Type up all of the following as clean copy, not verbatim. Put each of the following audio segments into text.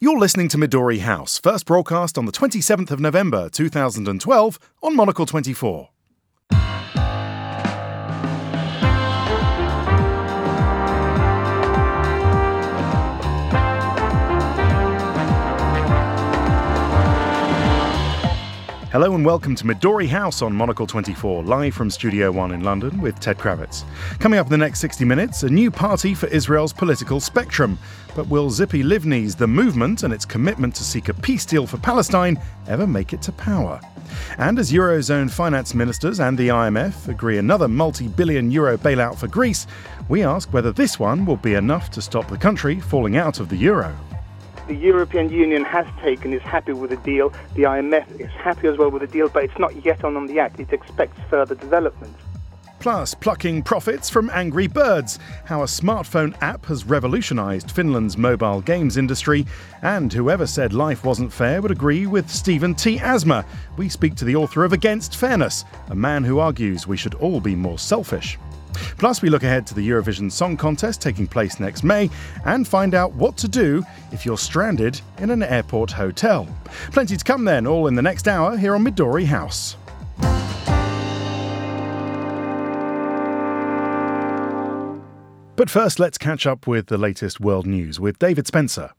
You're listening to Midori House, first broadcast on the 27th of November 2012 on Monocle 24. Hello and welcome to Midori House on Monocle 24, live from Studio One in London with Ted Kravitz. Coming up in the next 60 minutes, a new party for Israel's political spectrum. But will Tzipi Livni's The Movement and its commitment to seek a peace deal for Palestine ever make it to power? And as Eurozone finance ministers and the IMF agree another multi-billion euro bailout for Greece, we ask whether this one will be enough to stop the country falling out of the euro. The European Union is happy with the deal. The IMF is happy as well with the deal, but it's not yet on the act. It expects further development. Plus, plucking profits from Angry Birds, how a smartphone app has revolutionised Finland's mobile games industry, and whoever said life wasn't fair would agree with Stephen T. Asma. We speak to the author of Against Fairness, a man who argues we should all be more selfish. Plus, we look ahead to the Eurovision Song Contest taking place next May and find out what to do if you're stranded in an airport hotel. Plenty to come then, all in the next hour here on Midori House. But first, let's catch up with the latest world news with David Spencer.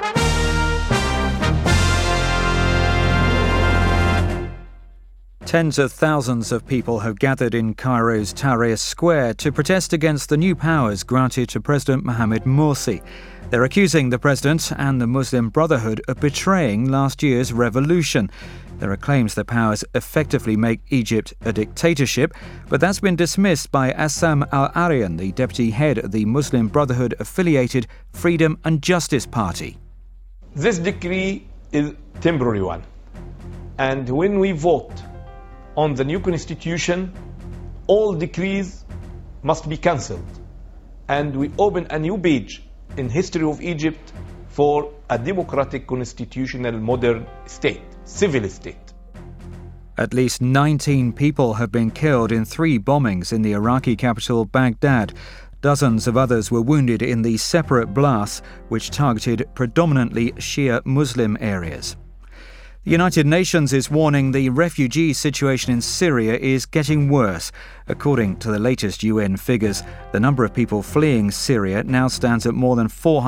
Tens of thousands of people have gathered in Cairo's Tahrir Square to protest against the new powers granted to President Mohamed Morsi. They're accusing the president and the Muslim Brotherhood of betraying last year's revolution. There are claims the powers effectively make Egypt a dictatorship, but that's been dismissed by Assam Al-Aryan, the deputy head of the Muslim Brotherhood-affiliated Freedom and Justice Party. This decree is a temporary one, and when we vote on the new constitution, all decrees must be cancelled, and we open a new page in history of Egypt for a democratic constitutional modern state, civil state. At least 19 people have been killed in 3 bombings in the Iraqi capital Baghdad. Dozens of others were wounded in the separate blasts, which targeted predominantly Shia Muslim areas. The United Nations is warning the refugee situation in Syria is getting worse. According to the latest UN figures, the number of people fleeing Syria now stands at more than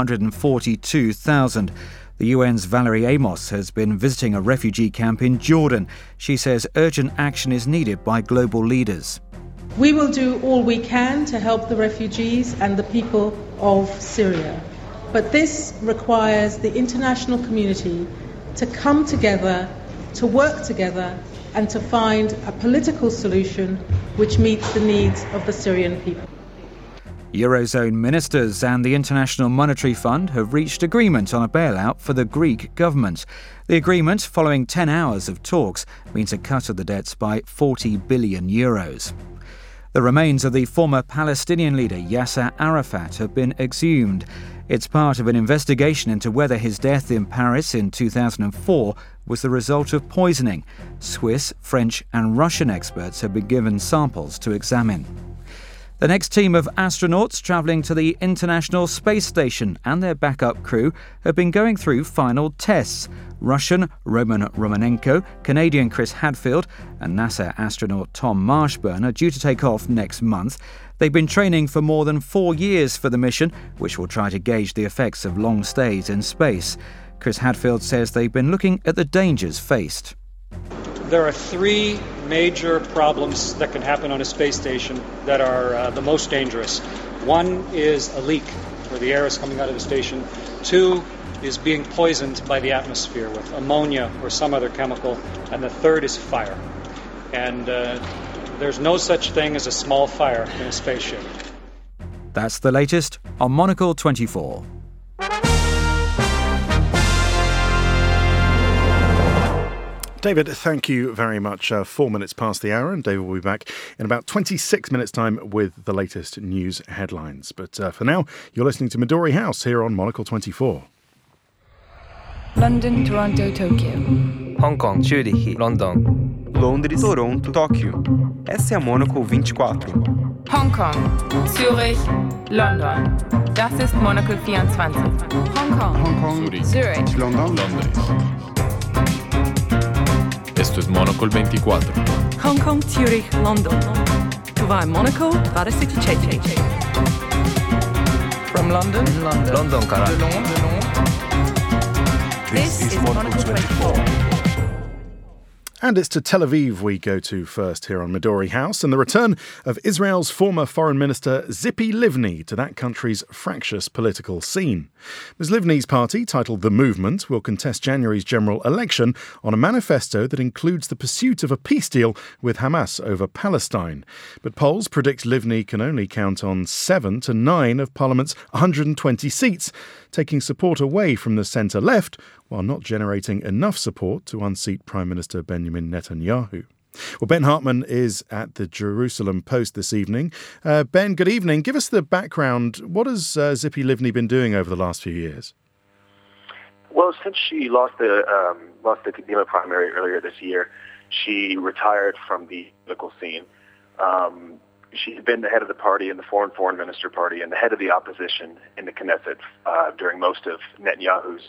442,000. The UN's Valerie Amos has been visiting a refugee camp in Jordan. She says urgent action is needed by global leaders. We will do all we can to help the refugees and the people of Syria. But this requires the international community to come together, to work together, and to find a political solution which meets the needs of the Syrian people. Eurozone ministers and the International Monetary Fund have reached agreement on a bailout for the Greek government. The agreement, following 10 hours of talks, means a cut of the debts by €40 billion. The remains of the former Palestinian leader Yasser Arafat have been exhumed. It's part of an investigation into whether his death in Paris in 2004 was the result of poisoning. Swiss, French and Russian experts have been given samples to examine. The next team of astronauts travelling to the International Space Station and their backup crew have been going through final tests. Russian Roman Romanenko, Canadian Chris Hadfield and NASA astronaut Tom Marshburn are due to take off next month. They've been training for more than 4 years for the mission, which will try to gauge the effects of long stays in space. Chris Hadfield says they've been looking at the dangers faced. There are 3 major problems that can happen on a space station that are the most dangerous. 1 is a leak, where the air is coming out of the station. 2 is being poisoned by the atmosphere with ammonia or some other chemical. And the 3rd is fire. And there's no such thing as a small fire in a spaceship. That's the latest on Monocle 24. David, thank you very much. 4 minutes past the hour, and David will be back in about 26 minutes' time with the latest news headlines. But for now, you're listening to Midori House here on Monocle 24. London, Toronto, Tokyo. Hong Kong, Zurich, London. Londres, Toronto, Tóquio. Essa é a Monocle 24. Hongkong, Zürich, London. Das ist Monocle 24. Hongkong, Zürich, London. Esto es Monocle 24. Hongkong, Zürich, London. Tu vas à Monaco, va à City Cheche. From London, London, carajo. This is Monocle 24. And it's to Tel Aviv we go to first here on Midori House, and the return of Israel's former Foreign Minister Tzipi Livni to that country's fractious political scene. Ms Livni's party, titled The Movement, will contest January's general election on a manifesto that includes the pursuit of a peace deal with Hamas over Palestine. But polls predict Livni can only count on 7 to 9 of Parliament's 120 seats, taking support away from the centre-left, while not generating enough support to unseat Prime Minister Benjamin Netanyahu. Well, Ben Hartman is at the Jerusalem Post this evening. Ben, good evening. Give us the background. What has Tzipi Livni been doing over the last few years? Well, since she lost the Kadima primary earlier this year, she retired from the political scene. She's been the head of the party in the foreign minister party and the head of the opposition in the Knesset during most of Netanyahu's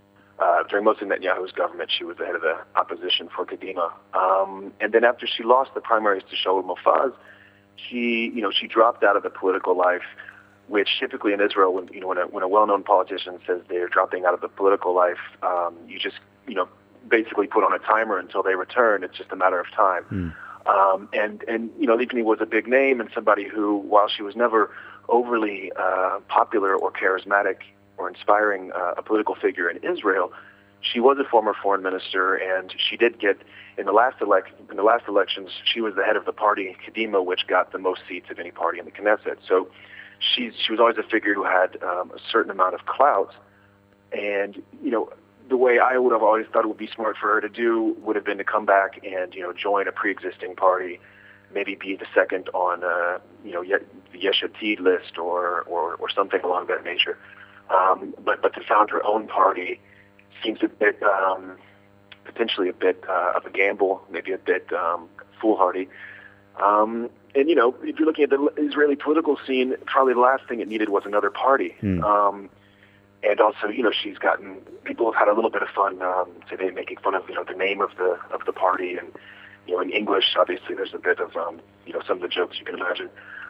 government. She was the head of the opposition for Kadima. And then after she lost the primaries to Shaul Mofaz, she dropped out of the political life, which typically in Israel, when a well-known politician says they're dropping out of the political life, you just, basically put on a timer until they return. It's just a matter of time. And Livni was a big name and somebody who, while she was never overly popular or charismatic or inspiring a political figure in Israel, she was a former foreign minister, and she did get in the last elections. She was the head of the party Kadima, which got the most seats of any party in the Knesset. So she was always a figure who had a certain amount of clout, and the way I would have always thought it would be smart for her to do would have been to come back and join a pre-existing party, maybe be the second on the Yesh Atid list or something along that nature. But to found her own party seems a bit, potentially a bit of a gamble, maybe a bit foolhardy. And if you're looking at the Israeli political scene, probably the last thing it needed was another party. And also, she's gotten, people have had a little bit of fun today making fun of, the name of the party. And, in English, obviously, there's a bit of, some of the jokes you can imagine.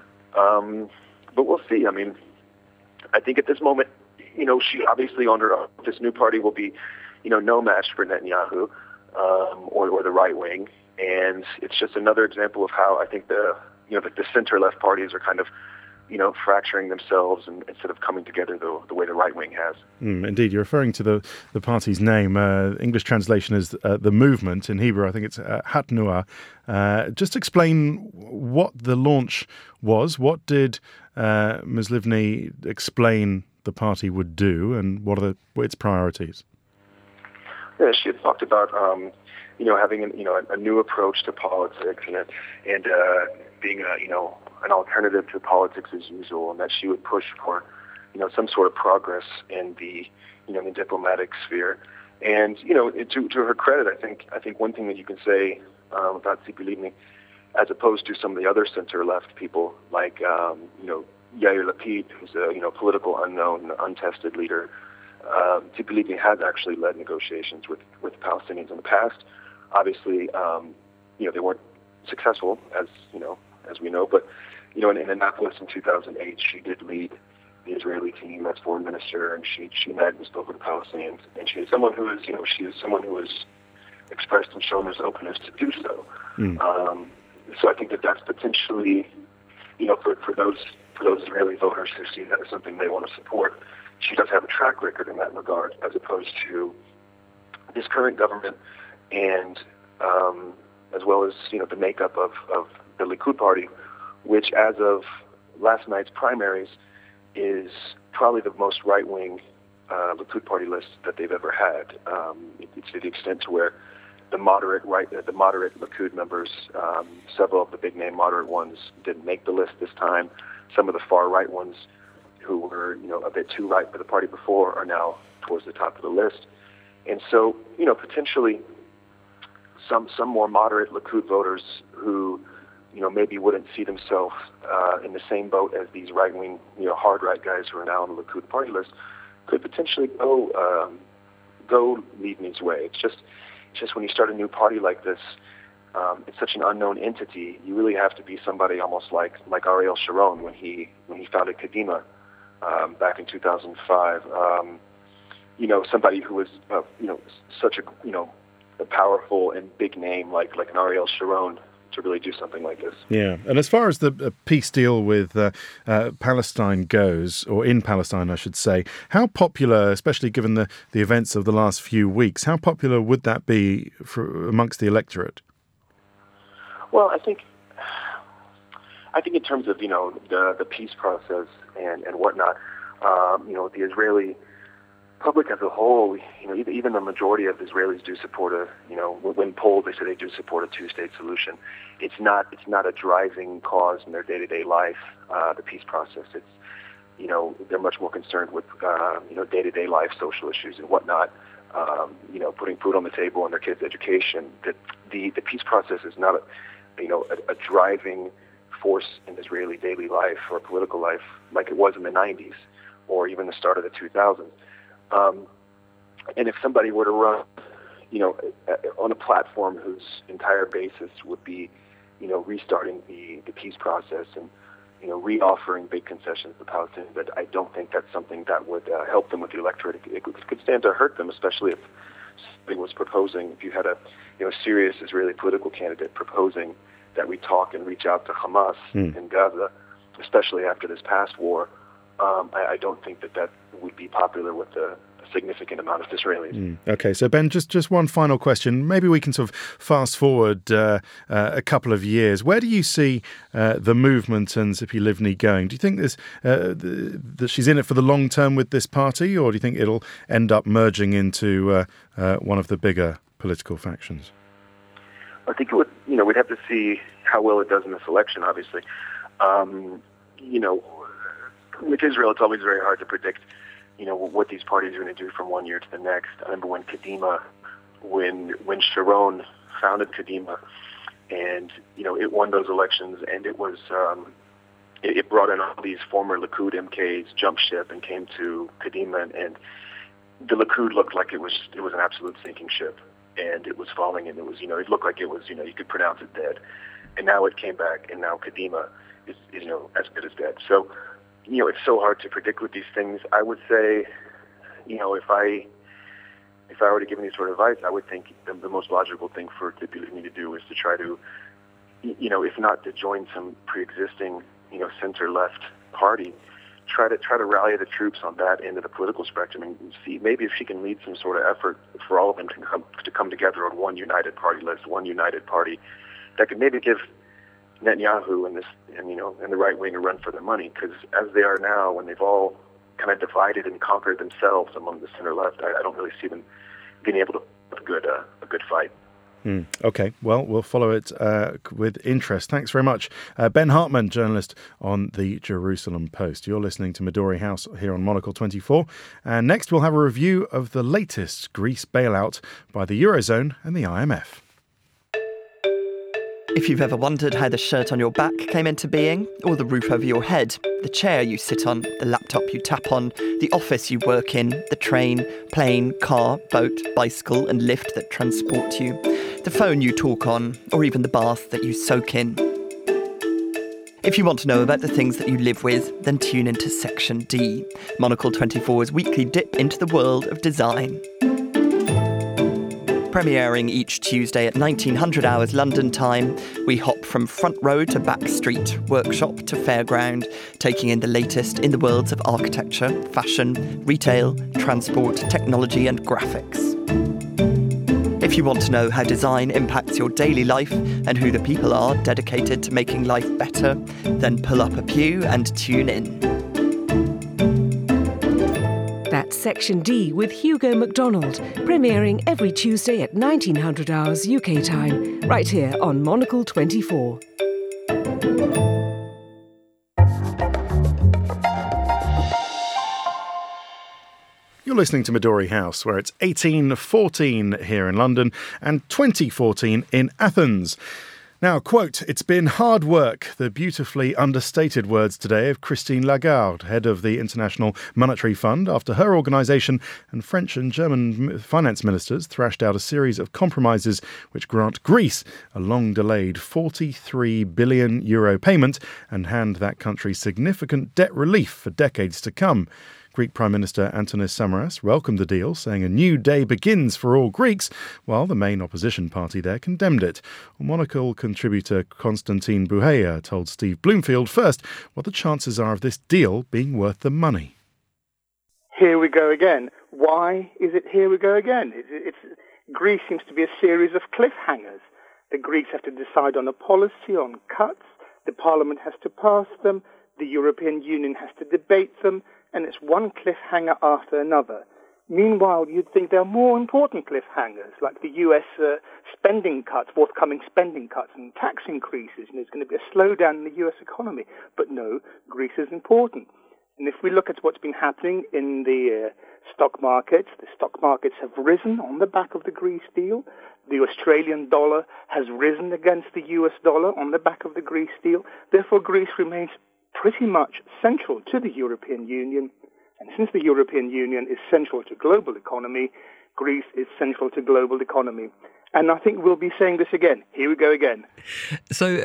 But we'll see. I mean, I think at this moment, she obviously on her own, this new party will be, no match for Netanyahu or the right wing. And it's just another example of how I think the center-left parties are kind of, fracturing themselves and instead of coming together the way the right wing has. Indeed, you're referring to the party's name. English translation is The Movement. In Hebrew, I think it's Hatnuah. Just explain what the launch was. What did Ms. Livni explain the party would do, and what are its priorities? Yeah, she had talked about having a new approach to politics and being an alternative to politics as usual, and that she would push for some sort of progress in the the diplomatic sphere. And to her credit, I think one thing that you can say about Tzipi Livni, as opposed to some of the other center-left people like Yair Lapid, who's a political unknown, untested leader. Tzipi Livni has actually led negotiations with Palestinians in the past. Obviously, they weren't successful, as we know. But in Annapolis in 2008, she did lead the Israeli team as foreign minister, and she met and spoke with the Palestinians. And she is someone who has expressed and shown his openness to do so. So I think that's potentially, for those Israeli voters who see that as something they want to support, she does have a track record in that regard, as opposed to this current government, and as well as the makeup of the Likud party, which as of last night's primaries is probably the most right-wing Likud party list that they've ever had. It's to the extent to where the moderate Likud members, several of the big-name moderate ones, didn't make the list this time. Some of the far-right ones, who were a bit too right for the party before, are now towards the top of the list. And so potentially some more moderate Likud voters who maybe wouldn't see themselves in the same boat as these right-wing, hard right guys who are now on the Likud party list, could potentially go Livni's way. It's just when you start a new party like this, it's such an unknown entity. You really have to be somebody almost like Ariel Sharon when he founded Kadima back in 2005. Somebody who was such a powerful and big name like an Ariel Sharon to really do something like this. Yeah, and as far as the peace deal with Palestine goes, or in Palestine, I should say, how popular, especially given the events of the last few weeks, how popular would that be amongst the electorate? Well, I think in terms of the peace process and whatnot, the Israeli public as a whole, even the majority of Israelis do support when polled, they say they do support a two-state solution. It's not a driving cause in their day-to-day life, the peace process. It's, they're much more concerned with, day-to-day life, social issues and whatnot, putting food on the table and their kids' education. That the peace process is not a driving force in Israeli daily life or political life like it was in the 90s or even the start of the 2000s. And if somebody were to run, on a platform whose entire basis would be, restarting the peace process and, re-offering big concessions to Palestinians, but I don't think that's something that would help them with the electorate. It could stand to hurt them, especially if somebody was proposing, if you had a serious Israeli political candidate proposing that we talk and reach out to Hamas in Gaza, especially after this past war. I don't think that would be popular with a significant amount of Israelis. Okay, so Ben, just one final question. Maybe we can sort of fast forward a couple of years. Where do you see the movement and Tzipi Livni going? Do you think that she's in it for the long term with this party, or do you think it'll end up merging into one of the bigger political factions? I think it would. We'd have to see how well it does in this election. Obviously, with Israel, it's always very hard to predict, what these parties are going to do from one year to the next. I remember when Kadima, when Sharon founded Kadima, and it won those elections, and it was it brought in all these former Likud MKs, jumped ship, and came to Kadima, and the Likud looked like it was an absolute sinking ship, and it was falling, and it was it looked like it was you could pronounce it dead, and now it came back, and now Kadima is as good as dead. So. It's so hard to predict with these things. I would say, if I were to give any sort of advice, I would think the most logical thing for Tzipi Livni to do is to try to, if not to join some pre-existing, center-left party, try to rally the troops on that end of the political spectrum and see maybe if she can lead some sort of effort for all of them to come together on one united party list, one united party that could maybe give Netanyahu and the right wing a run for their money, because as they are now, when they've all kind of divided and conquered themselves among the center left, I don't really see them being able to put a good fight. Okay, well, we'll follow it with interest. Thanks very much. Ben Hartman, journalist on the Jerusalem Post. You're listening to Midori House here on Monocle 24. And next we'll have a review of the latest Greece bailout by the Eurozone and the IMF. If you've ever wondered how the shirt on your back came into being, or the roof over your head, the chair you sit on, the laptop you tap on, the office you work in, the train, plane, car, boat, bicycle and lift that transport you, the phone you talk on, or even the bath that you soak in. If you want to know about the things that you live with, then tune into Section D, Monocle 24's weekly dip into the world of design. Premiering each Tuesday at 1900 hours London time, we hop from front row to back street, workshop to fairground, taking in the latest in the worlds of architecture, fashion, retail, transport, technology and graphics. If you want to know how design impacts your daily life and who the people are dedicated to making life better, then pull up a pew and tune in. That's Section D with Hugo MacDonald, premiering every Tuesday at 1900 hours UK time, right here on Monocle 24. You're listening to Midori House, where it's 18:14 here in London and 20:14 in Athens. Now, quote, "It's been hard work," the beautifully understated words today of Christine Lagarde, head of the International Monetary Fund, after her organisation and French and German finance ministers thrashed out a series of compromises which grant Greece a long-delayed €43 billion payment and hand that country significant debt relief for decades to come. Greek Prime Minister Antonis Samaras welcomed the deal, saying a new day begins for all Greeks, while the main opposition party there condemned it. Monocle contributor Konstantin Bouheya told Steve Bloomfield first what the chances are of this deal being worth the money. Here we go again. Why is it here we go again? Greece seems to be a series of cliffhangers. The Greeks have to decide on a policy, on cuts. The Parliament has to pass them. The European Union has to debate them. And it's one cliffhanger after another. Meanwhile, you'd think there are more important cliffhangers, like the US spending cuts, forthcoming spending cuts and tax increases. There's going to be a slowdown in the US economy. But no, Greece is important. And if we look at what's been happening in the stock markets have risen on the back of the Greece deal. The Australian dollar has risen against the US dollar on the back of the Greece deal. Therefore, Greece remains pretty much central to the European Union. And since the European Union is central to global economy, Greece is central to global economy. And I think we'll be saying this again. Here we go again. So,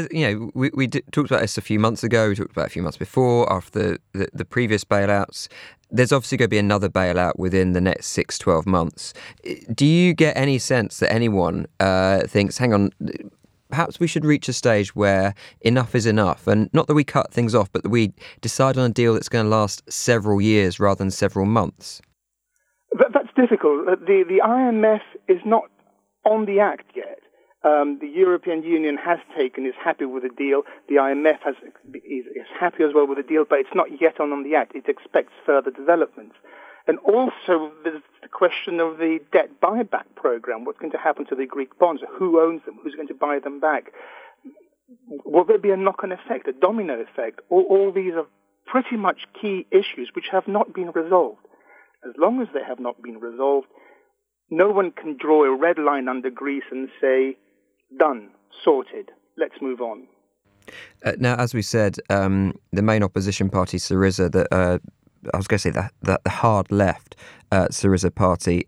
we talked about this a few months ago. We talked about it a few months before, after the previous bailouts. There's obviously going to be another bailout within the next 6-12 months. Do you get any sense that anyone thinks, hang on, perhaps we should reach a stage where enough is enough, and not that we cut things off, but that we decide on a deal that's going to last several years rather than several months? That's difficult. The IMF is not on the act yet. The European Union is happy with the deal. The IMF is happy as well with the deal, but it's not yet on the act. It expects further developments. And also, there's the question of the debt buyback program. What's going to happen to the Greek bonds? Who owns them? Who's going to buy them back? Will there be a knock-on effect, a domino effect? All these are pretty much key issues which have not been resolved. As long as they have not been resolved, no one can draw a red line under Greece and say, done, sorted, let's move on. Now, as we said, the main opposition party, Syriza, I was going to say that the hard left Syriza party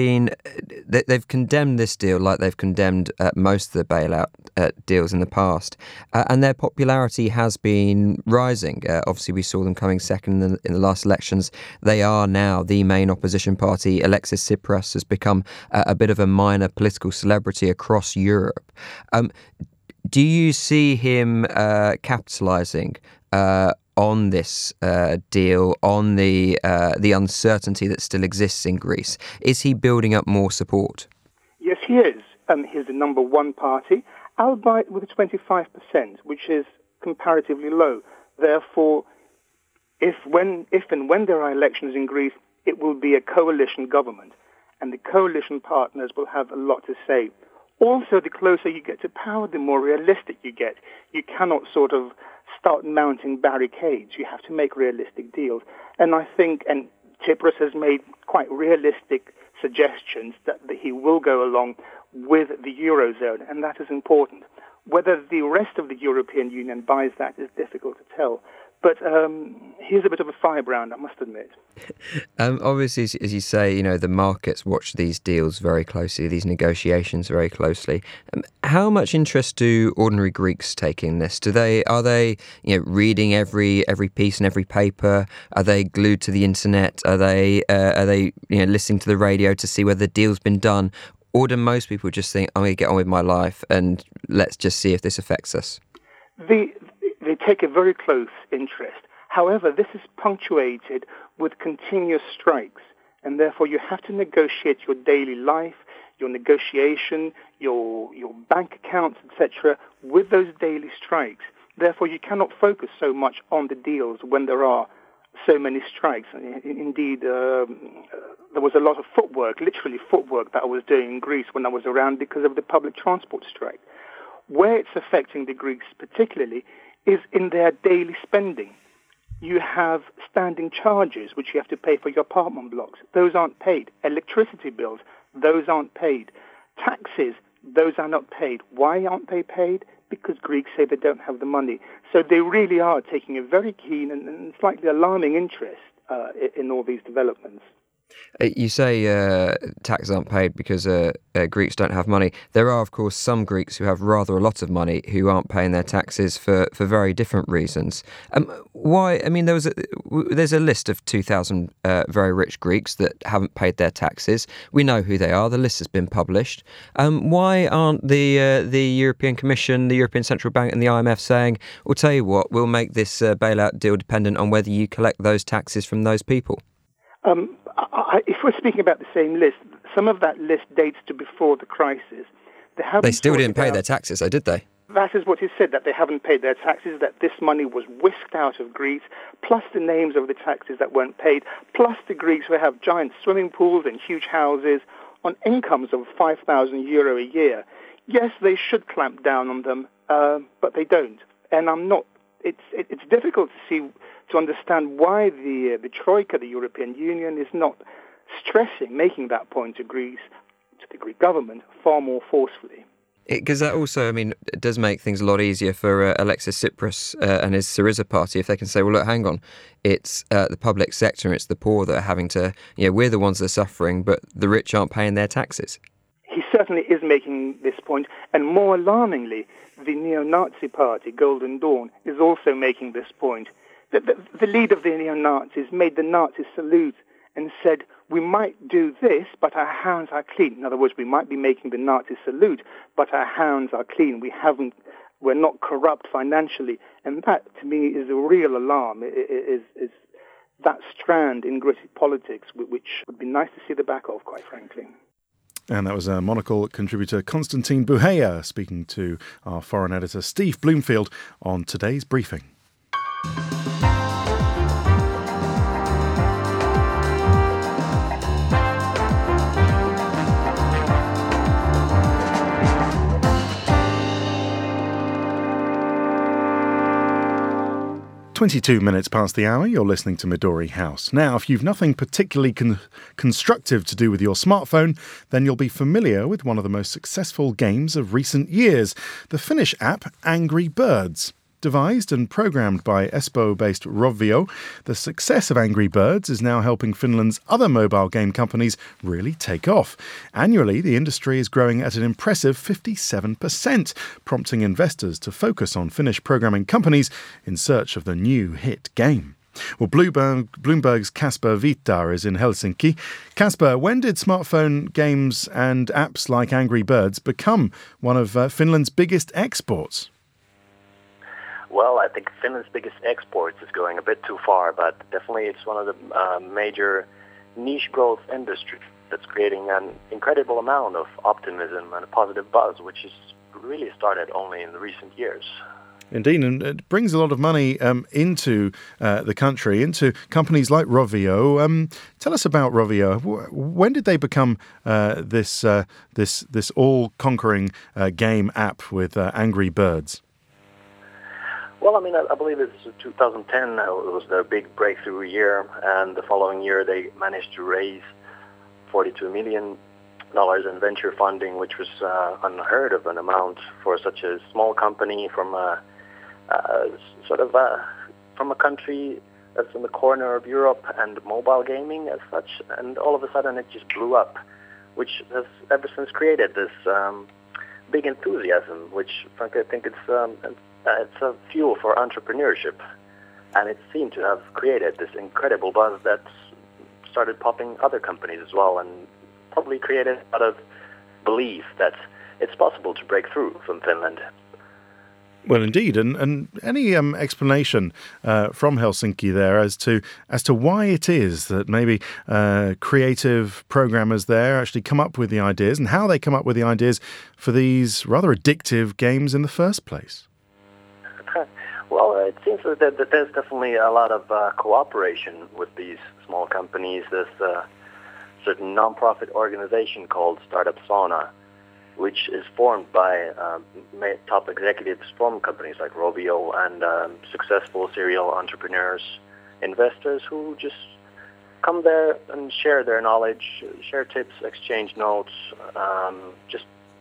they've condemned this deal like they've condemned most of the bailout deals in the past, and their popularity has been rising. Obviously, we saw them coming second in the last elections. They are now the main opposition party. Alexis Tsipras has become a bit of a minor political celebrity across Europe. Do you see him capitalising on this deal, on the uncertainty that still exists in Greece? Is he building up more support? Yes, he is. He's the number one party, albeit with 25%, which is comparatively low. Therefore, if and when there are elections in Greece, it will be a coalition government, and the coalition partners will have a lot to say. Also, the closer you get to power, the more realistic you get. You cannot sort of start mounting barricades. You have to make realistic deals. And I think, and Tsipras has made quite realistic suggestions that he will go along with the Eurozone, and that is important. Whether the rest of the European Union buys that is difficult to tell. But he's a bit of a firebrand, I must admit. Obviously, as you say, the markets watch these deals very closely, these negotiations very closely. How much interest do ordinary Greeks take in this? Are they reading every piece and every paper? Are they glued to the internet? Are they listening to the radio to see whether the deal's been done? Or do most people just think, I'm going to get on with my life and let's just see if this affects us? They take a very close interest. However, this is punctuated with continuous strikes, and therefore you have to negotiate your daily life, your negotiation, your bank accounts, etc., with those daily strikes. Therefore, you cannot focus so much on the deals when there are so many strikes. Indeed, there was a lot of footwork, literally footwork, that I was doing in Greece when I was around because of the public transport strike. Where it's affecting the Greeks particularly is in their daily spending. You have standing charges, which you have to pay for your apartment blocks. Those aren't paid. Electricity bills, those aren't paid. Taxes, Those are not paid. Why aren't they paid? Because Greeks say they don't have the money. So they really are taking a very keen and slightly alarming interest in all these developments. You say taxes aren't paid because Greeks don't have money. There are, of course, some Greeks who have rather a lot of money who aren't paying their taxes for very different reasons. Why? I mean, there's a list of 2,000 very rich Greeks that haven't paid their taxes. We know who they are. The list has been published. Why aren't the European Commission, the European Central Bank and the IMF saying, we'll tell you what, we'll make this bailout deal dependent on whether you collect those taxes from those people? If we're speaking about the same list, some of that list dates to before the crisis. They still didn't pay their taxes, though, did they? That is what is said, that they haven't paid their taxes, that this money was whisked out of Greece, plus the names of the taxes that weren't paid, plus the Greeks who have giant swimming pools and huge houses on incomes of €5,000 a year. Yes, they should clamp down on them, but they don't. And it's difficult to understand why the Troika, the European Union, is not making that point to Greece, to the Greek government, far more forcefully. Because that also, I mean, it does make things a lot easier for Alexis Tsipras and his Syriza party if they can say, well, look, hang on, it's the public sector, it's the poor that are having to, we're the ones that are suffering, but the rich aren't paying their taxes. He certainly is making this point, and more alarmingly, the neo-Nazi party, Golden Dawn, is also making this point. The leader of the neo-Nazis made the Nazis salute and said, we might do this, but our hands are clean. In other words, we might be making the Nazis salute, but our hands are clean. We're not corrupt financially. And that, to me, is a real alarm. It is that strand in Greek politics, which would be nice to see the back of, quite frankly. And that was Monocle contributor Konstantin Buheya speaking to our foreign editor Steve Bloomfield on today's briefing. "22 minutes past the hour, you're listening to Midori House. Now, if you've nothing particularly constructive to do with your smartphone, then you'll be familiar with one of the most successful games of recent years, the Finnish app Angry Birds. Devised and programmed by Espoo-based Rovio, the success of Angry Birds is now helping Finland's other mobile game companies really take off. Annually, the industry is growing at an impressive 57%, prompting investors to focus on Finnish programming companies in search of the new hit game. Well, Bloomberg's Kasper Vitar is in Helsinki. Kasper, when did smartphone games and apps like Angry Birds become one of Finland's biggest exports? Well, I think Finland's biggest exports is going a bit too far, but definitely it's one of the major niche growth industries that's creating an incredible amount of optimism and a positive buzz, which has really started only in the recent years. Indeed, and it brings a lot of money into the country, into companies like Rovio. Tell us about Rovio. When did they become this all-conquering game app with Angry Birds? Well, I mean, I believe it's 2010 it was their big breakthrough year, and the following year they managed to raise $42 million in venture funding, which was unheard of an amount for such a small company from from a country that's in the corner of Europe and mobile gaming as such, and all of a sudden it just blew up, which has ever since created this big enthusiasm, which frankly I think it's a fuel for entrepreneurship, and it seemed to have created this incredible buzz that started popping other companies as well, and probably created a lot of belief that it's possible to break through from Finland. Well, indeed, and any explanation from Helsinki there as to why it is that maybe creative programmers there actually come up with the ideas, and how they come up with the ideas for these rather addictive games in the first place? Well, it seems that there's definitely a lot of cooperation with these small companies. There's a certain non-profit organization called Startup Sauna, which is formed by top executives from companies like Rovio and successful serial entrepreneurs, investors who just come there and share their knowledge, share tips, exchange notes, just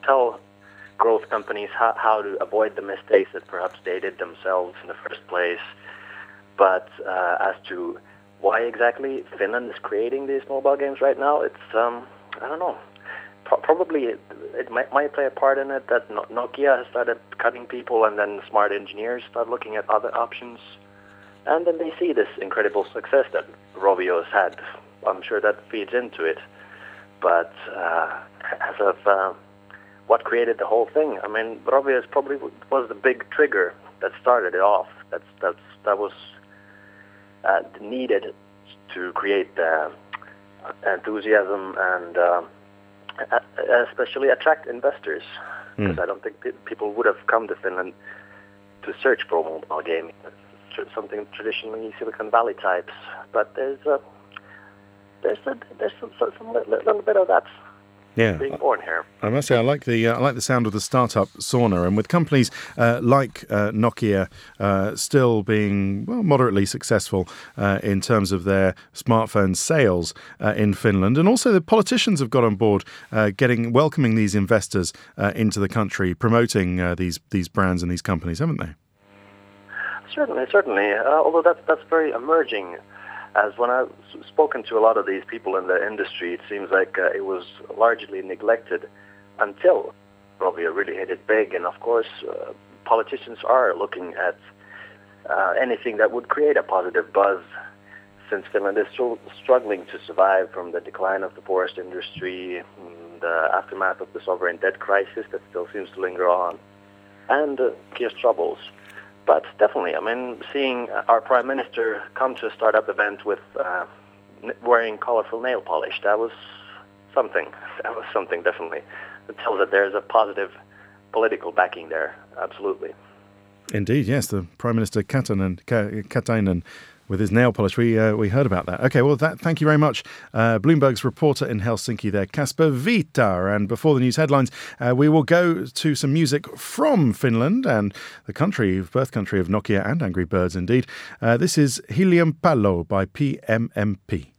tell growth companies how to avoid the mistakes that perhaps they did themselves in the first place. But as to why exactly Finland is creating these mobile games right now, it's, I don't know. Probably it might play a part in it that Nokia has started cutting people, and then smart engineers start looking at other options. And then they see this incredible success that Rovio has had. I'm sure that feeds into it. But as of what created the whole thing, I mean, Rovio probably was the big trigger that started it off. That was needed to create enthusiasm and especially attract investors. Because I don't think people would have come to Finland to search for mobile gaming. It's something traditionally Silicon Valley types, but there's some little bit of that being born here. I must say, I like the sound of the startup Sauna, and with companies like Nokia still being moderately successful in terms of their smartphone sales in Finland, and also the politicians have got on board, welcoming these investors into the country, promoting these brands and these companies, haven't they? Certainly. Although that's very emerging. As when I've spoken to a lot of these people in the industry, it seems like it was largely neglected until Rovio really hit it big. And of course, politicians are looking at anything that would create a positive buzz, since Finland is still struggling to survive from the decline of the forest industry, the aftermath of the sovereign debt crisis that still seems to linger on, and Nokia's troubles. But definitely, I mean, seeing our Prime Minister come to a startup event with wearing colorful nail polish, that was something. That was something, definitely. It tells that there's a positive political backing there, absolutely. Indeed, yes, the Prime Minister Katainen with his nail polish. We heard about that. Okay, well, thank you very much. Bloomberg's reporter in Helsinki there, Kasper Vita. And before the news headlines, we will go to some music from Finland and the birth country of Nokia and Angry Birds, indeed. This is Hiiliumpallo by PMMP.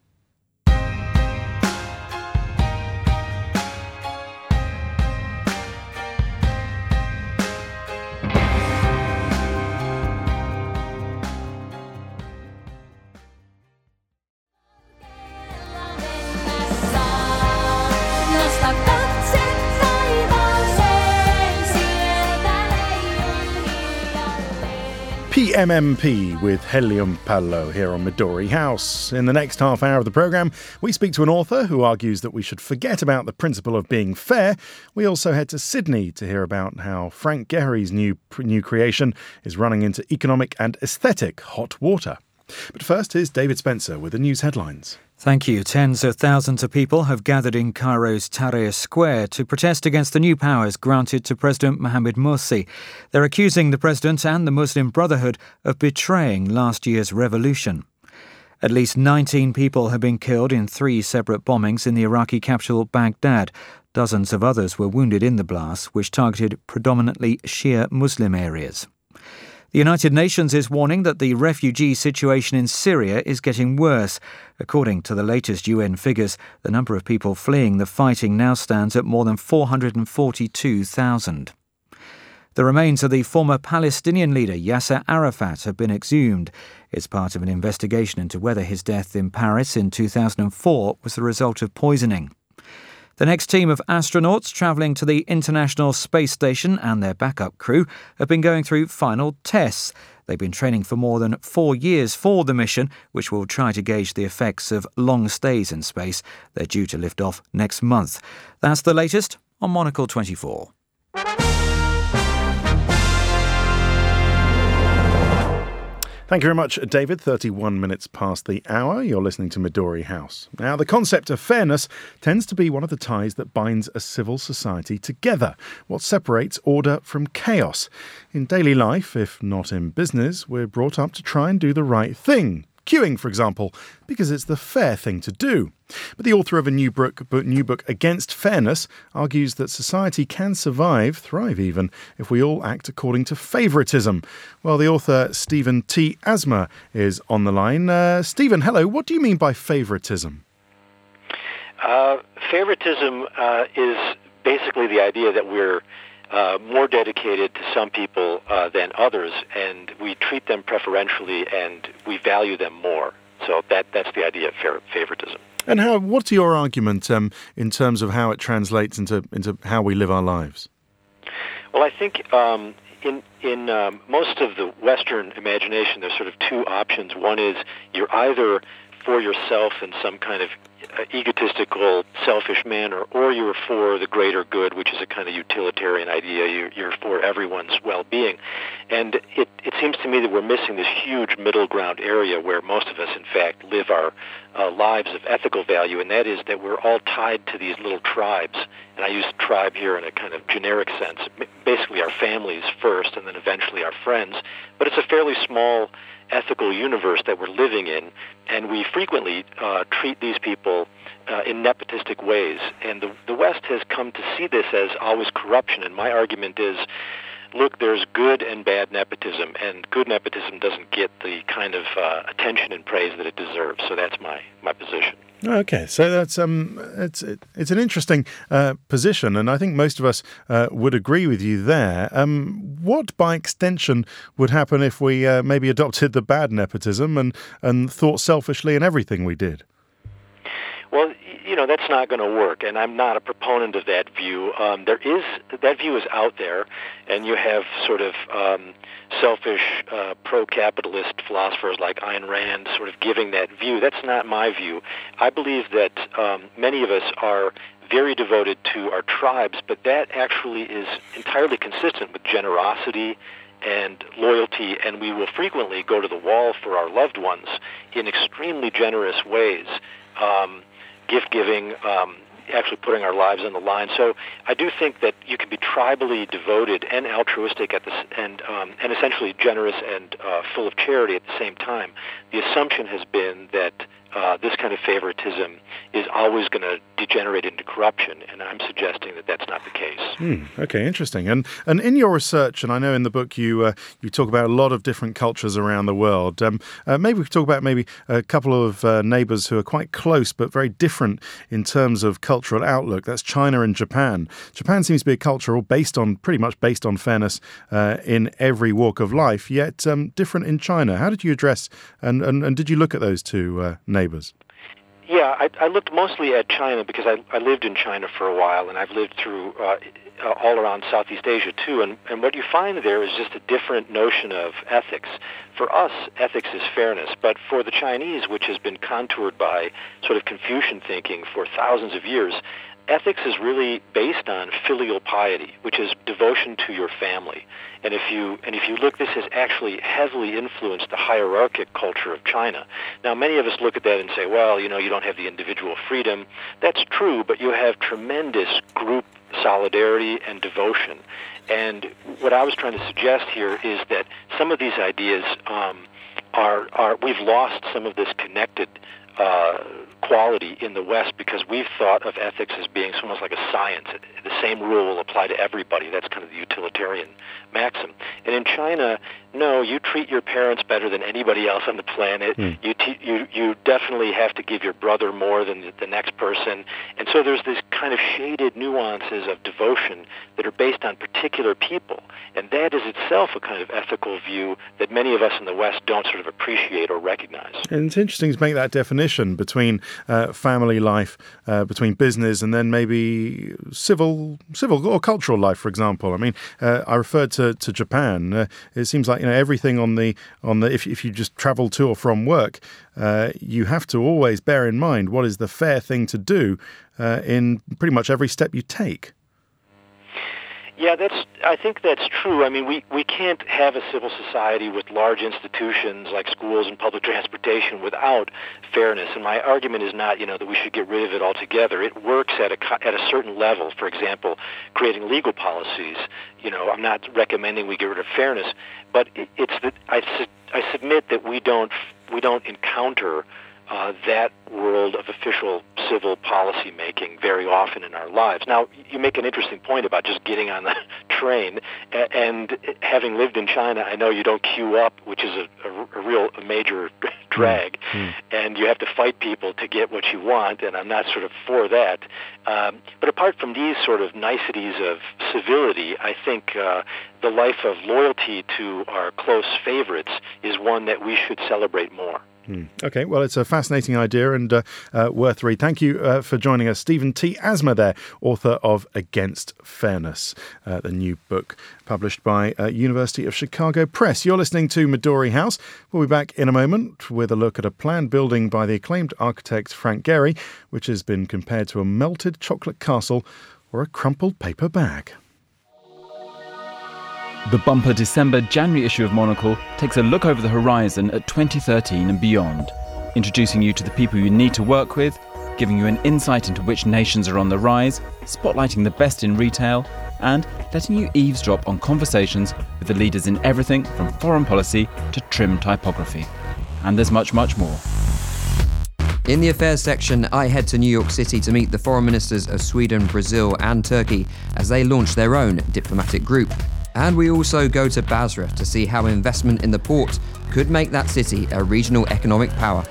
PMMP with Hiiliumpallo here on Midori House. In the next half hour of the programme, we speak to an author who argues that we should forget about the principle of being fair. We also head to Sydney to hear about how Frank Gehry's new creation is running into economic and aesthetic hot water. But first, here's David Spencer with the news headlines. Thank you. Tens of thousands of people have gathered in Cairo's Tahrir Square to protest against the new powers granted to President Mohamed Morsi. They're accusing the president and the Muslim Brotherhood of betraying last year's revolution. At least 19 people have been killed in 3 separate bombings in the Iraqi capital Baghdad. Dozens of others were wounded in the blasts, which targeted predominantly Shia Muslim areas. The United Nations is warning that the refugee situation in Syria is getting worse. According to the latest UN figures, the number of people fleeing the fighting now stands at more than 442,000. The remains of the former Palestinian leader Yasser Arafat have been exhumed. It's part of an investigation into whether his death in Paris in 2004 was the result of poisoning. The next team of astronauts travelling to the International Space Station and their backup crew have been going through final tests. They've been training for more than 4 years for the mission, which will try to gauge the effects of long stays in space. They're due to lift off next month. That's the latest on Monocle 24. Thank you very much, David. 31 minutes past the hour. You're listening to Midori House. Now, the concept of fairness tends to be one of the ties that binds a civil society together. What separates order from chaos? In daily life, if not in business, we're brought up to try and do the right thing. Queuing, for example, because it's the fair thing to do. But the author of a new book Against Fairness argues that society can thrive even, if we all act according to favouritism. Well, the author Stephen T. Asma is on the line. Stephen, hello. What do you mean by favouritism? Favoritism is basically the idea that we're more dedicated to some people than others, and we treat them preferentially and we value them more. So that's the idea of favoritism. And what's your argument in terms of how it translates into how we live our lives? Well, I think in most of the Western imagination, there's sort of two options. One is you're either for yourself in some kind of egotistical, selfish manner, or you're for the greater good, which is a kind of utilitarian idea. You're for everyone's well-being. And it seems to me that we're missing this huge middle ground area where most of us, in fact, live our lives of ethical value, and that is that we're all tied to these little tribes. And I use tribe here in a kind of generic sense. Basically our families first, and then eventually our friends. But it's a fairly small ethical universe that we're living in, and we frequently treat these people in nepotistic ways. And the West has come to see this as always corruption, and my argument is, look, there's good and bad nepotism, and good nepotism doesn't get the kind of attention and praise that it deserves. So that's my position. Okay, so that's it's an interesting position, and I think most of us would agree with you there. What, by extension, would happen if we maybe adopted the bad nepotism and thought selfishly in everything we did? Well, that's not going to work, and I'm not a proponent of that view. That view is out there, and you have sort of selfish pro-capitalist philosophers like Ayn Rand sort of giving that view. That's not my view. I believe that many of us are very devoted to our tribes, but that actually is entirely consistent with generosity and loyalty, and we will frequently go to the wall for our loved ones in extremely generous ways. Gift-giving, actually putting our lives on the line. So I do think that you can be tribally devoted and altruistic and essentially generous and full of charity at the same time. The assumption has been that this kind of favoritism is always going to degenerate into corruption, and I'm suggesting that that's not the case. Okay, interesting. And in your research, and I know in the book you talk about a lot of different cultures around the world. Maybe we could talk about a couple of neighbours who are quite close but very different in terms of cultural outlook. That's China and Japan. Japan seems to be a culture pretty much based on fairness in every walk of life, yet different in China. How did you address and did you look at those two neighbours? Yeah, I looked mostly at China because I lived in China for a while, and I've lived through all around Southeast Asia too. And what you find there is just a different notion of ethics. For us, ethics is fairness, but for the Chinese, which has been contoured by sort of Confucian thinking for thousands of years, ethics is really based on filial piety, which is devotion to your family. And if you look, this has actually heavily influenced the hierarchic culture of China. Now, many of us look at that and say, well, you don't have the individual freedom. That's true, but you have tremendous group solidarity and devotion. And what I was trying to suggest here is that some of these ideas we've lost some of this connected quality in the West because we've thought of ethics as being almost like a science. The same rule will apply to everybody. That's kind of the utilitarian maxim. And in China, no, you treat your parents better than anybody else on the planet. You definitely have to give your brother more than the next person. And so there's this kind of shaded nuances of devotion that are based on particular people. And that is itself a kind of ethical view that many of us in the West don't sort of appreciate or recognize. And it's interesting to make that definition between family life, between business, and then maybe civil or cultural life, for example. I mean, I referred to Japan. It seems like everything on the if you just travel to or from work, you have to always bear in mind what is the fair thing to do in pretty much every step you take. Yeah, I think that's true. I mean, we can't have a civil society with large institutions like schools and public transportation without fairness. And my argument is not, that we should get rid of it altogether. It works at a certain level. For example, creating legal policies. I'm not recommending we get rid of fairness, but I submit that we don't encounter that world of official civil policy making very often in our lives. Now, you make an interesting point about just getting on the train, and having lived in China, I know you don't queue up, which is a major drag, and you have to fight people to get what you want, and I'm not sort of for that. But apart from these sort of niceties of civility, I think the life of loyalty to our close favorites is one that we should celebrate more. Okay, well, it's a fascinating idea and worth read. Thank you for joining us. Stephen T. Asma there, author of Against Fairness, the new book published by University of Chicago Press. You're listening to Midori House. We'll be back in a moment with a look at a planned building by the acclaimed architect Frank Gehry, which has been compared to a melted chocolate castle or a crumpled paper bag. The bumper December-January issue of Monocle takes a look over the horizon at 2013 and beyond, introducing you to the people you need to work with, giving you an insight into which nations are on the rise, spotlighting the best in retail, and letting you eavesdrop on conversations with the leaders in everything from foreign policy to trim typography. And there's much, much more. In the affairs section, I head to New York City to meet the foreign ministers of Sweden, Brazil and Turkey as they launch their own diplomatic group. And we also go to Basra to see how investment in the port could make that city a regional economic power.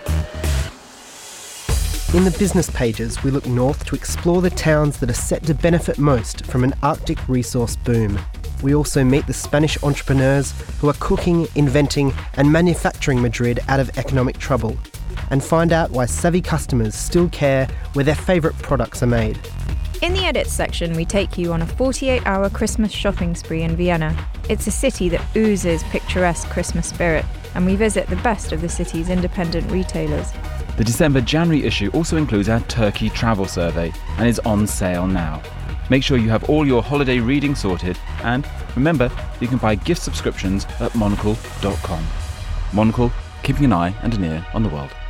In the business pages, we look north to explore the towns that are set to benefit most from an Arctic resource boom. We also meet the Spanish entrepreneurs who are cooking, inventing and manufacturing Madrid out of economic trouble, and find out why savvy customers still care where their favourite products are made. In the edits section, we take you on a 48-hour Christmas shopping spree in Vienna. It's a city that oozes picturesque Christmas spirit, and we visit the best of the city's independent retailers. The December-January issue also includes our Turkey travel survey and is on sale now. Make sure you have all your holiday reading sorted, and remember, you can buy gift subscriptions at monocle.com. Monocle, keeping an eye and an ear on the world.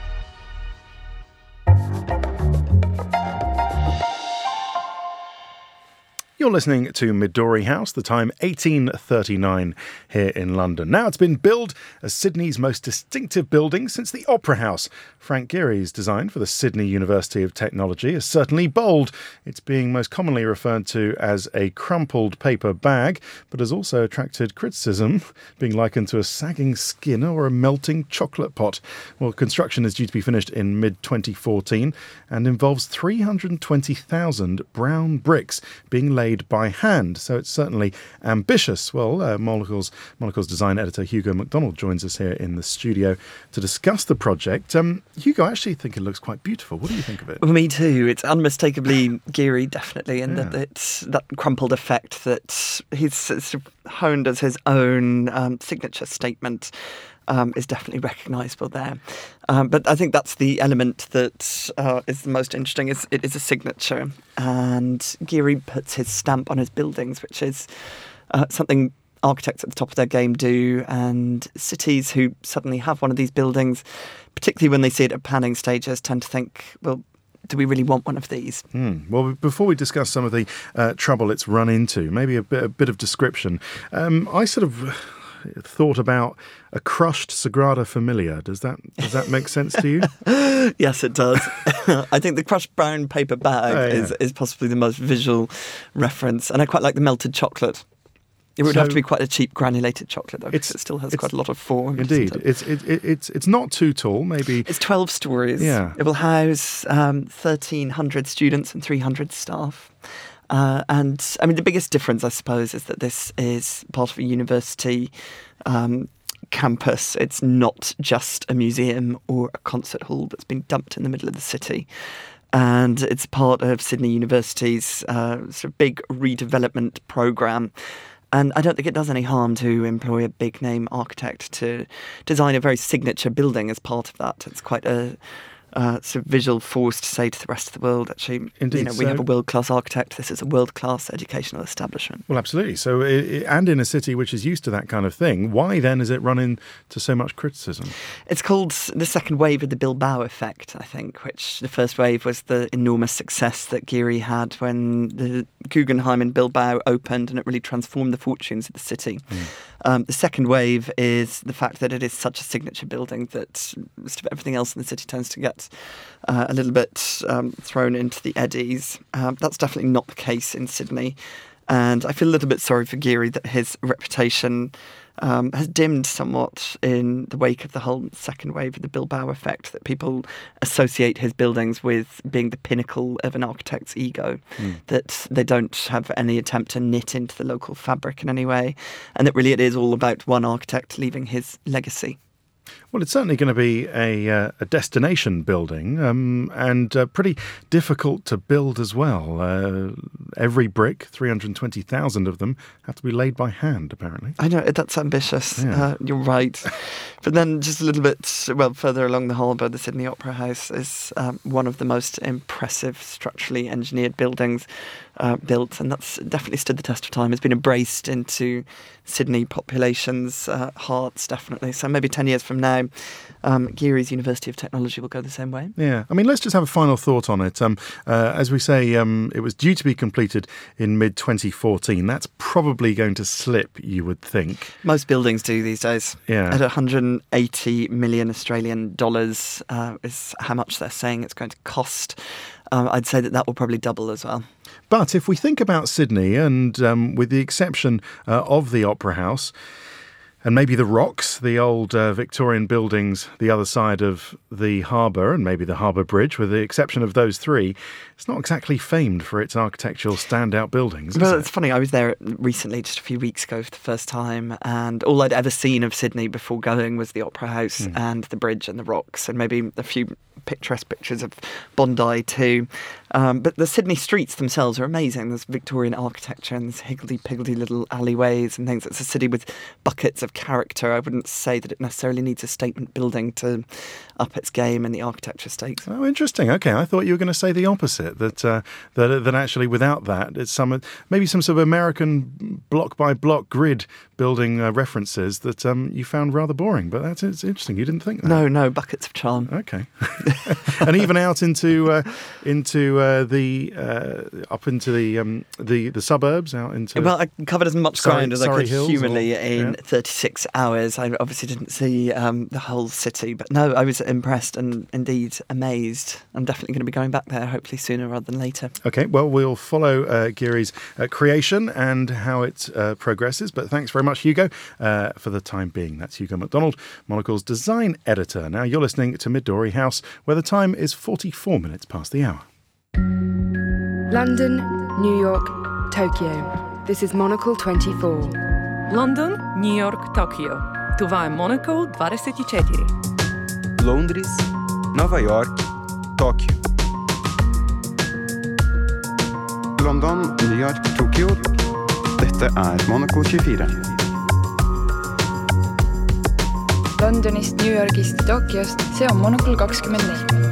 You're listening to Midori House, the time 1839 here in London. Now it's been billed as Sydney's most distinctive building since the Opera House. Frank Gehry's design for the Sydney University of Technology is certainly bold. It's being most commonly referred to as a crumpled paper bag, but has also attracted criticism, being likened to a sagging skin or a melting chocolate pot. Well, construction is due to be finished in mid-2014 and involves 320,000 brown bricks being laid by hand, so it's certainly ambitious. Well, Monocle's design editor Hugo McDonald joins us here in the studio to discuss the project. Hugo, I actually think it looks quite beautiful. What do you think of it? Well, me too. It's unmistakably Gehry, definitely, and that it's that crumpled effect that he's sort of honed as his own signature statement. Is definitely recognisable there. But I think that's the element that is the most interesting. It is a signature, and Gehry puts his stamp on his buildings, which is something architects at the top of their game do, and cities who suddenly have one of these buildings, particularly when they see it at planning stages, tend to think, well, do we really want one of these? Well, before we discuss some of the trouble it's run into, maybe a bit of description. I sort of thought about a crushed Sagrada Familia. Does that make sense to you? Yes, it does. I think the crushed brown paper bag is possibly the most visual reference, and I quite like the melted chocolate. It would have to be quite a cheap granulated chocolate, though, because it still has quite a lot of form. Indeed. It's not too tall, maybe. It's 12 stories. Yeah. It will house 1,300 students and 300 staff. And I mean, the biggest difference, I suppose, is that this is part of a university campus. It's not just a museum or a concert hall that's been dumped in the middle of the city. And it's part of Sydney University's sort of big redevelopment programme. And I don't think it does any harm to employ a big-name architect to design a very signature building as part of that. It's quite a sort of visual force to say to the rest of the world, actually, Indeed, we have a world-class architect. This is a world-class educational establishment. Well, absolutely. So, and in a city which is used to that kind of thing, why then is it run into so much criticism? It's called the second wave of the Bilbao effect, I think, which the first wave was the enormous success that Gehry had when the Guggenheim in Bilbao opened, and it really transformed the fortunes of the city. The second wave is the fact that it is such a signature building that most of everything else in the city tends to get a little bit thrown into the eddies. That's definitely not the case in Sydney. And I feel a little bit sorry for Gehry that his reputation has dimmed somewhat in the wake of the whole second wave of the Bilbao effect, that people associate his buildings with being the pinnacle of an architect's ego, that they don't have any attempt to knit into the local fabric in any way, and that really it is all about one architect leaving his legacy. Well, it's certainly going to be a destination building and pretty difficult to build as well. Every brick, 320,000 of them, have to be laid by hand, apparently. I know, that's ambitious. Yeah. You're right. But then just a little bit, further along the harbour, the Sydney Opera House is one of the most impressive structurally engineered buildings built, and that's definitely stood the test of time. It's been embraced into Sydney population's hearts, definitely. So maybe 10 years from now, Geary's University of Technology will go the same way. Yeah, I mean, let's just have a final thought on it. As we say, it was due to be completed in mid-2014. That's probably going to slip, you would think. Most buildings do these days. Yeah. At 180 million Australian dollars is how much they're saying it's going to cost. I'd say that will probably double as well. But if we think about Sydney, and with the exception of the Opera House, and maybe the Rocks, the old Victorian buildings the other side of the harbour, and maybe the Harbour Bridge, with the exception of those three, it's not exactly famed for its architectural standout buildings, is Well, it? it's funny, I was there recently, just a few weeks ago for the first time, and all I'd ever seen of Sydney before going was the Opera House and the bridge and the Rocks, and maybe a few picturesque pictures of Bondi too. But the Sydney streets themselves are amazing. There's Victorian architecture and there's higgledy-piggledy little alleyways and things. It's a city with buckets of character. I wouldn't say that it necessarily needs a statement building to up its game in the architecture stakes. Oh, interesting. Okay, I thought you were going to say the opposite, that actually without that, it's maybe some sort of American block-by-block grid building references that you found rather boring, but it's interesting. You didn't think that? No, buckets of charm. Okay. And even out into the suburbs, out into... Well, I covered as much ground as I could humanly in 36 hours. I obviously didn't see the whole city, but no, I was impressed and indeed amazed. I'm definitely going to be going back there, hopefully sooner rather than later. Okay, well, we'll follow Geary's creation and how it progresses, but thanks very much, Hugo, for the time being. That's Hugo McDonald, Monocle's design editor. Now you're listening to Midori House, where the time is 44 minutes past the hour. London, New York, Tokyo. This is Monocle 24. London, New York, Tokyo. Това е Monocle 24. Londres, Nova York, Tóquio. London, New York, Tokyo. Dette er Monocle 24. Londonist, New Yorgist, Tokyost, see on Monocle 24.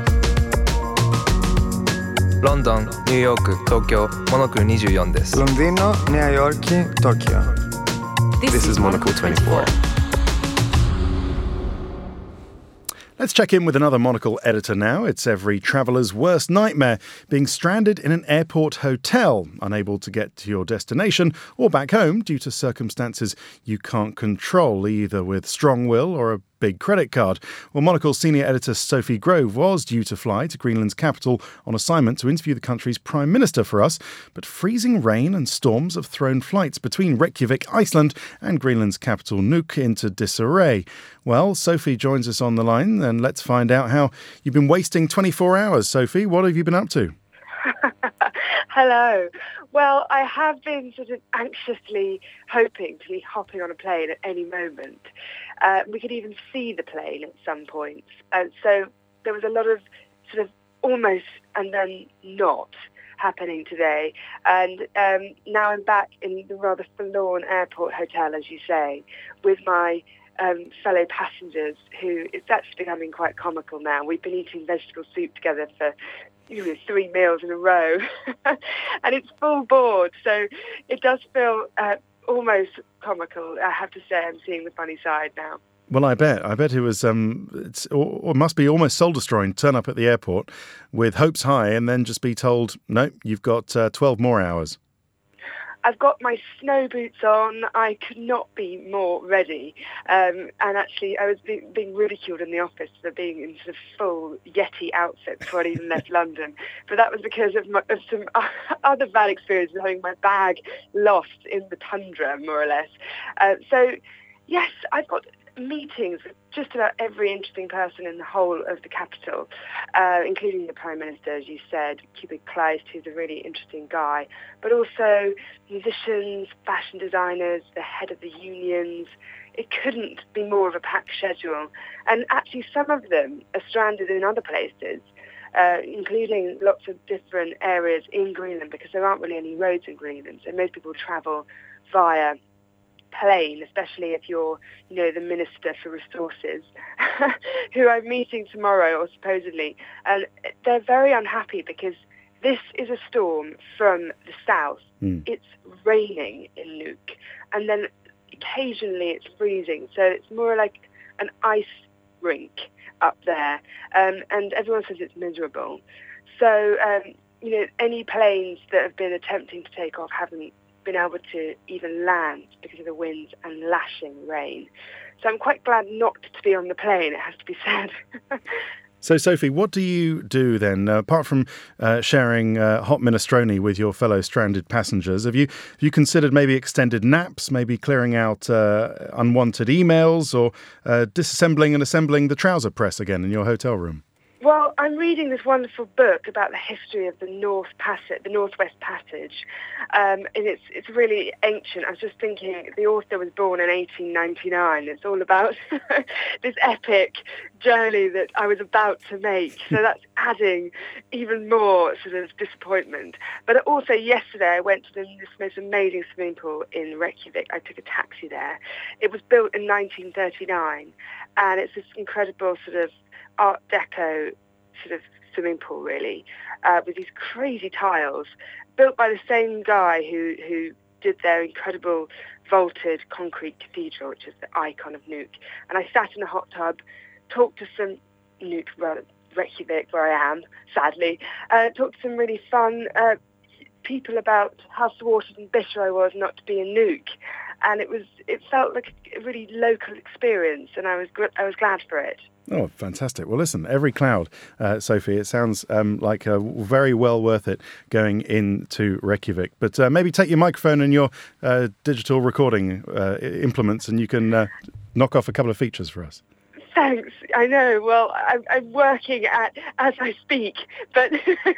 London, New York, Tokyo, Monocle 24 です。 Londino, New York, Tokyo. This is Monocle 24. Let's check in with another Monocle editor now. It's every traveller's worst nightmare, being stranded in an airport hotel, unable to get to your destination or back home due to circumstances you can't control, either with strong will or a big credit card. Well, Monocle's senior editor Sophie Grove was due to fly to Greenland's capital on assignment to interview the country's Prime Minister for us, but freezing rain and storms have thrown flights between Reykjavik, Iceland, and Greenland's capital Nuuk into disarray. Well, Sophie joins us on the line, and let's find out how you've been wasting 24 hours. Sophie, what have you been up to? Hello. Well, I have been sort of anxiously hoping to be hopping on a plane at any moment. We could even see the plane at some points. So there was a lot of sort of almost and then not happening today. And now I'm back in the rather forlorn airport hotel, as you say, with my fellow passengers, who it's actually becoming quite comical now. We've been eating vegetable soup together for 3 meals in a row, and it's full board, so it does feel almost comical. I have to say, I'm seeing the funny side now. Well, I bet it was. It must be almost soul-destroying. Turn up at the airport with hopes high, and then just be told, "No, you've got 12 more hours." I've got my snow boots on. I could not be more ready. And actually, I was being ridiculed in the office for being in sort of full Yeti outfit before I even left London. But that was because of some other bad experiences, having my bag lost in the tundra, more or less. So Yes, I've got meetings with just about every interesting person in the whole of the capital, including the Prime Minister, as you said, Kubi Kleist, who's a really interesting guy, but also musicians, fashion designers, the head of the unions. It couldn't be more of a packed schedule. And actually some of them are stranded in other places, including lots of different areas in Greenland, because there aren't really any roads in Greenland. So most people travel via plane, especially if you're, the Minister for Resources, who I'm meeting tomorrow, or supposedly. And they're very unhappy because this is a storm from the south. It's raining in Nuuk. And then occasionally it's freezing. So it's more like an ice rink up there. And everyone says it's miserable. So, any planes that have been attempting to take off haven't been able to even land because of the winds and lashing rain. So I'm quite glad not to be on the plane, it has to be said. So, Sophie, what do you do then, apart from sharing hot minestrone with your fellow stranded passengers? Have you considered maybe extended naps, maybe clearing out unwanted emails, or disassembling and assembling the trouser press again in your hotel room? Well, I'm reading this wonderful book about the history of the Northwest Passage, and it's really ancient. I was just thinking, the author was born in 1899. It's all about this epic journey that I was about to make. So that's adding even more sort of disappointment. But also yesterday I went to this most amazing swimming pool in Reykjavik. I took a taxi there. It was built in 1939, and it's this incredible sort of Art Deco sort of swimming pool, really, with these crazy tiles, built by the same guy who did their incredible vaulted concrete cathedral, which is the icon of Nuuk. And I sat in a hot tub, talked to some Reykjavik, where I am, sadly, talked to some really fun people about how thwarted and bitter I was not to be in Nuuk. And it felt like a really local experience, and I was glad for it. Oh, fantastic. Well, listen, every cloud, Sophie, it sounds like very well worth it going into Reykjavik. But maybe take your microphone and your digital recording implements, and you can knock off a couple of features for us. Thanks. I know. Well, I'm working as I speak, but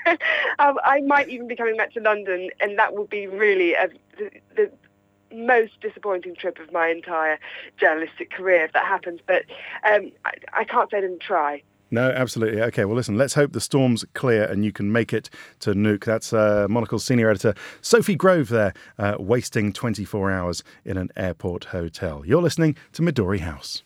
I might even be coming back to London, and that will be really the most disappointing trip of my entire journalistic career if that happens. But I can't say I didn't try. No, absolutely. Okay, well, listen, let's hope the storm's clear and you can make it to Nuuk. That's Monocle's senior editor, Sophie Grove there, wasting 24 hours in an airport hotel. You're listening to Midori House.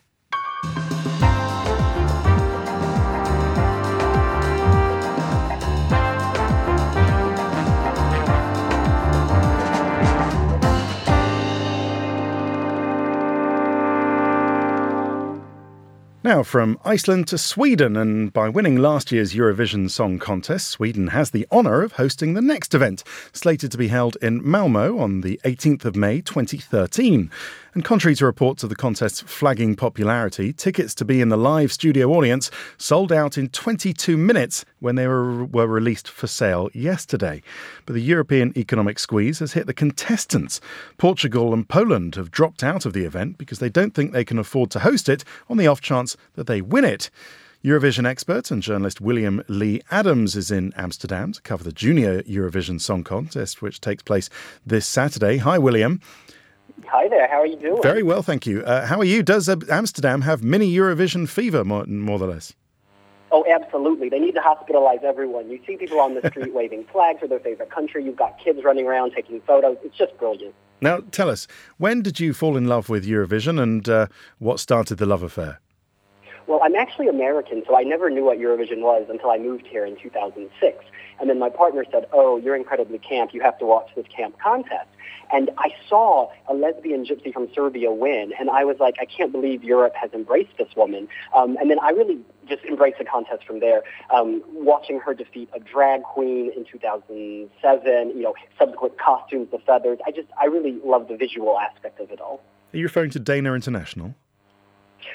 Now from Iceland to Sweden, and by winning last year's Eurovision Song Contest, Sweden has the honour of hosting the next event, slated to be held in Malmö on the 18th of May 2013. And contrary to reports of the contest's flagging popularity, tickets to be in the live studio audience sold out in 22 minutes when they were released for sale yesterday. But the European economic squeeze has hit the contestants. Portugal and Poland have dropped out of the event because they don't think they can afford to host it on the off chance that they win it. Eurovision expert and journalist William Lee Adams is in Amsterdam to cover the Junior Eurovision Song Contest, which takes place this Saturday. Hi, William. Hi there, how are you doing? Very well, thank you. How are you? Does Amsterdam have mini Eurovision fever, more or less? Oh, absolutely. They need to hospitalize everyone. You see people on the street waving flags for their favorite country. You've got kids running around taking photos. It's just brilliant. Now, tell us, when did you fall in love with Eurovision, and what started the love affair? Well, I'm actually American, so I never knew what Eurovision was until I moved here in 2006. And then my partner said, oh, you're incredibly camp. You have to watch this camp contest. And I saw a lesbian gypsy from Serbia win, and I was like, I can't believe Europe has embraced this woman. And then I really just embraced the contest from there, watching her defeat a drag queen in 2007, subsequent costumes, the feathers. I really love the visual aspect of it all. Are you referring to Dana International?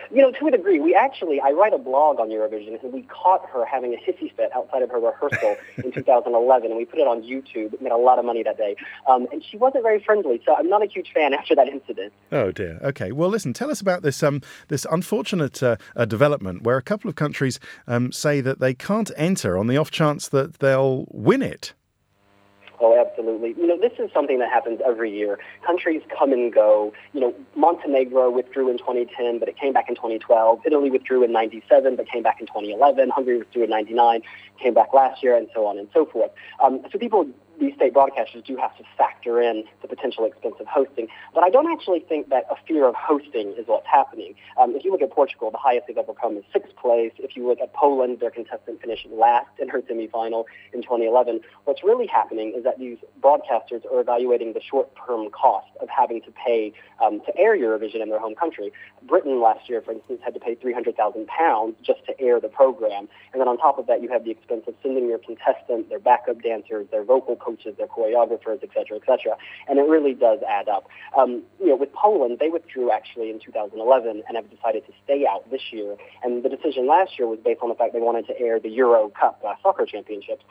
To a degree. I write a blog on Eurovision, and we caught her having a hissy fit outside of her rehearsal in 2011, and we put it on YouTube. It made a lot of money that day. And she wasn't very friendly, so I'm not a huge fan after that incident. Oh, dear. Okay. Well, listen, tell us about this this unfortunate development where a couple of countries say that they can't enter on the off chance that they'll win it. Oh, absolutely. This is something that happens every year. Countries come and go. Montenegro withdrew in 2010, but it came back in 2012. Italy withdrew in 97, but came back in 2011. Hungary withdrew in 99, came back last year, and so on and so forth. These state broadcasters do have to factor in the potential expense of hosting. But I don't actually think that a fear of hosting is what's happening. If you look at Portugal, the highest they've ever come is 6th place. If you look at Poland, their contestant finished last in her semifinal in 2011. What's really happening is that these broadcasters are evaluating the short-term cost of having to pay to air Eurovision in their home country. Britain last year, for instance, had to pay £300,000 just to air the program. And then on top of that, you have the expense of sending your contestant, their backup dancers, their vocal coaches, their choreographers, et cetera, et cetera. And it really does add up. With Poland, they withdrew actually in 2011 and have decided to stay out this year. And the decision last year was based on the fact they wanted to air the Euro Cup soccer championships.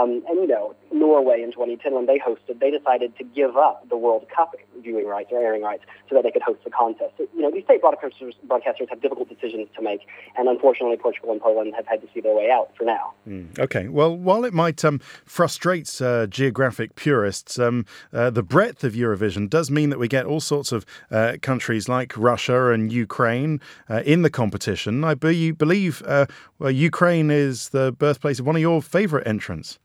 Norway in 2010, when they hosted, they decided to give up the World Cup viewing rights or airing rights so that they could host the contest. So, these state broadcasters have difficult decisions to make, and unfortunately Portugal and Poland have had to see their way out for now. Okay, well, while it might frustrate geographic purists, the breadth of Eurovision does mean that we get all sorts of countries like Russia and Ukraine in the competition. I believe Ukraine is the birthplace of one of your favourite entrants.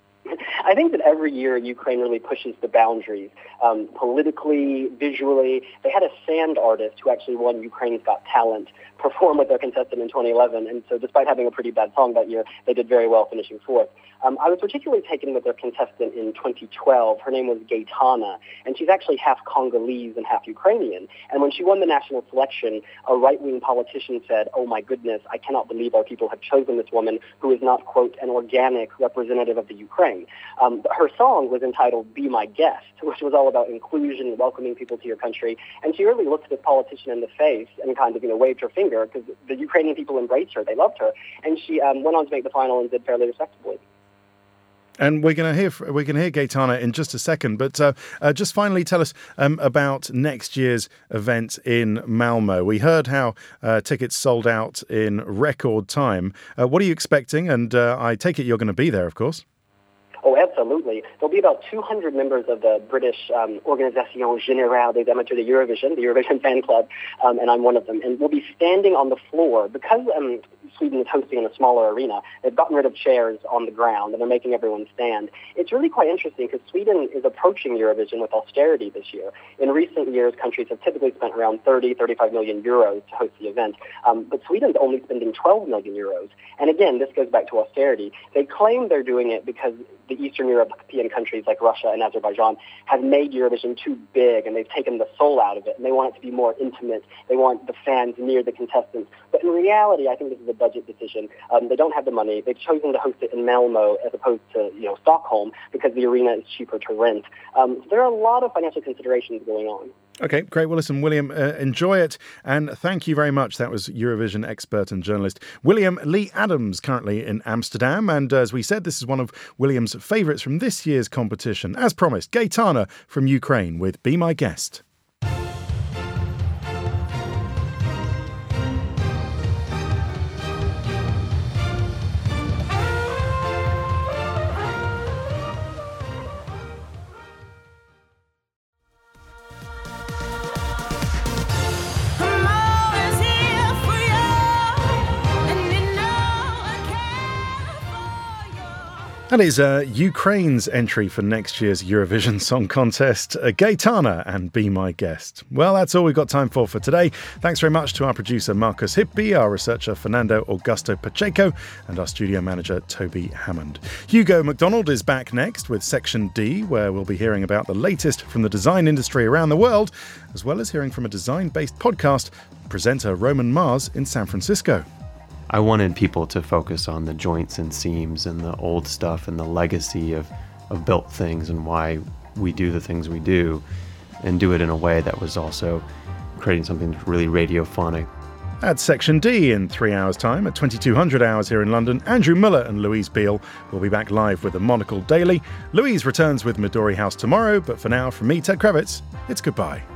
I think that every year Ukraine really pushes the boundaries, politically, visually. They had a sand artist who actually won Ukraine's Got Talent perform with their contestant in 2011, and so despite having a pretty bad song that year, they did very well, finishing fourth. I was particularly taken with their contestant in 2012. Her name was Gaetana, and she's actually half Congolese and half Ukrainian. And when she won the national selection, a right-wing politician said, "Oh my goodness, I cannot believe our people have chosen this woman who is not, quote, an organic representative of the Ukraine." Her song was entitled "Be My Guest," which was all about inclusion and welcoming people to your country. And she really looked this politician in the face and kind of, waved her finger because the Ukrainian people embraced her. They loved her. And she went on to make the final and did fairly respectably. And we're going to hear Gaetana in just a second, but just finally tell us about next year's event in Malmo. We heard how tickets sold out in record time. What are you expecting? And I take it you're going to be there, of course. Oh, absolutely. There'll be about 200 members of the British Organisation Générale des Amateurs de Eurovision, the Eurovision fan club, and I'm one of them. And we'll be standing on the floor. Because Sweden is hosting in a smaller arena, they've gotten rid of chairs on the ground, and they're making everyone stand. It's really quite interesting because Sweden is approaching Eurovision with austerity this year. In recent years, countries have typically spent around 35 million euros to host the event, but Sweden's only spending 12 million euros. And again, this goes back to austerity. They claim they're doing it because the Eastern European countries like Russia and Azerbaijan have made Eurovision too big, and they've taken the soul out of it, and they want it to be more intimate. They want the fans near the contestants. But in reality, I think this is a budget decision. They don't have the money. They've chosen to host it in Malmo as opposed to Stockholm because the arena is cheaper to rent. So there are a lot of financial considerations going on. Okay, great. Well, listen, William, enjoy it. And thank you very much. That was Eurovision expert and journalist William Lee Adams, currently in Amsterdam. And as we said, this is one of William's favourites from this year's competition. As promised, Gaetana from Ukraine with Be My Guest. That is Ukraine's entry for next year's Eurovision Song Contest, Gaetana and Be My Guest. Well, that's all we've got time for today. Thanks very much to our producer Marcus Hipby, our researcher Fernando Augusto Pacheco, and our studio manager Toby Hammond. Hugo McDonald is back next with Section D, where we'll be hearing about the latest from the design industry around the world, as well as hearing from a design-based podcast presenter Roman Mars in San Francisco. I wanted people to focus on the joints and seams and the old stuff and the legacy of built things and why we do the things we do, and do it in a way that was also creating something really radiophonic. At Section D in 3 hours' time, at 2200 hours here in London, Andrew Muller and Louise Beale will be back live with the Monocle Daily. Louise returns with Midori House tomorrow, but for now, from me, Ted Kravitz, it's goodbye.